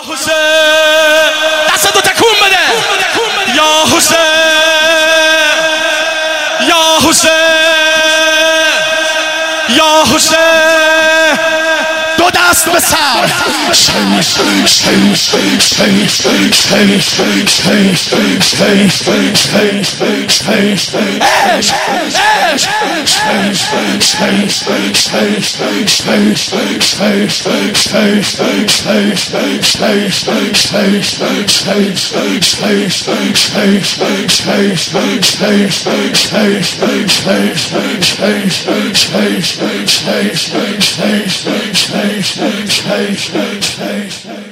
حسین دستتو تکون بده یا حسین یا حسین یا حسین دو دست به سر Taste.